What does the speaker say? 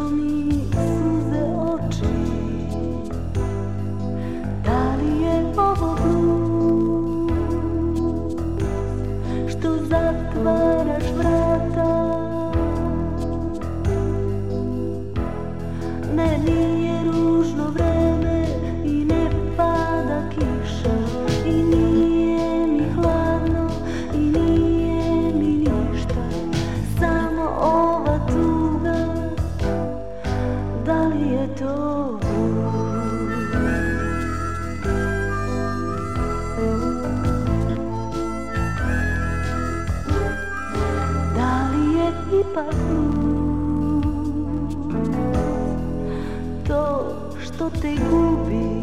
mi suze oči. Da li je ovo blues što zatvaraš vrata? Ne, nije ružno vreme i ne pada kiša i nije mi hladno i nije mi ništa, samo ova tuga. Da li je to blues? Da li je ipak blues to što te gubi?